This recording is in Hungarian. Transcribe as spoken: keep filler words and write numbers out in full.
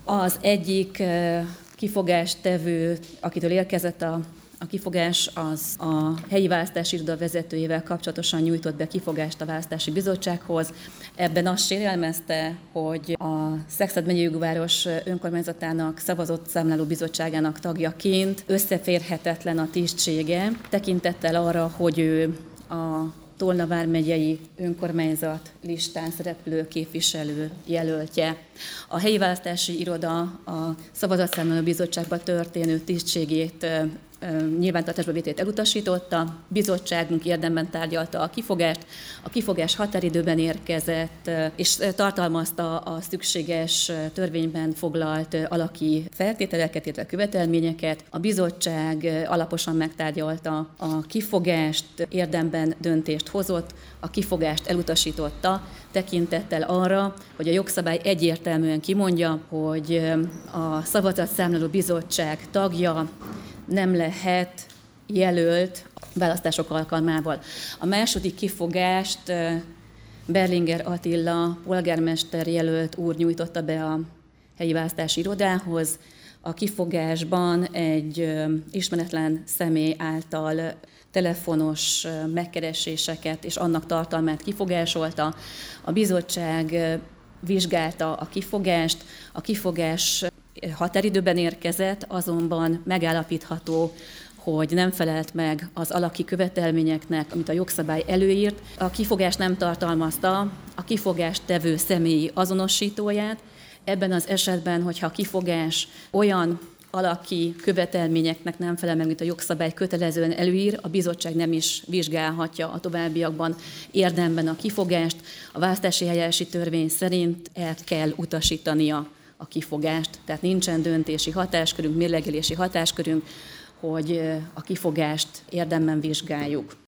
Az egyik kifogástevő, akitől érkezett a A kifogás, az a helyi választási iroda vezetőjével kapcsolatosan nyújtott be kifogást a választási bizottsághoz. Ebben azt sérelmezte, hogy a Szekszárd megyei város önkormányzatának szavazott számláló bizottságának tagjaként összeférhetetlen a tisztsége, tekintettel arra, hogy ő a Tolna vármegyei önkormányzat listán szereplő képviselő jelöltje. A helyi választási iroda a szavazatszámláló bizottságban történő tisztségét nyilvántartásba vételét elutasította, bizottságunk érdemben tárgyalta a kifogást, a kifogás határidőben érkezett, és tartalmazta a szükséges törvényben foglalt alaki feltételeket, illetve követelményeket. A bizottság alaposan megtárgyalta a kifogást, érdemben döntést hozott, a kifogást elutasította, tekintettel arra, hogy a jogszabály egyértelműen kimondja, hogy a szavazatszámláló bizottság tagja nem lehet jelölt választások alkalmával. A második kifogást Berlinger Attila polgármester jelölt úr nyújtotta be a helyi választási irodához. A kifogásban egy ismeretlen személy által telefonos megkereséseket és annak tartalmát kifogásolta. A bizottság vizsgálta a kifogást, a kifogás határidőben érkezett, azonban megállapítható, hogy nem felelt meg az alaki követelményeknek, amit a jogszabály előírt. A kifogás nem tartalmazta a kifogást tevő személyi azonosítóját. Ebben az esetben, hogyha a kifogás olyan alaki követelményeknek nem felel meg, mint a jogszabály kötelezően előír, a bizottság nem is vizsgálhatja a továbbiakban érdemben a kifogást. A választási eljárási törvény szerint el kell utasítania a kifogást, tehát nincsen döntési hatáskörünk, mérlegelési hatáskörünk, hogy a kifogást érdemben vizsgáljuk.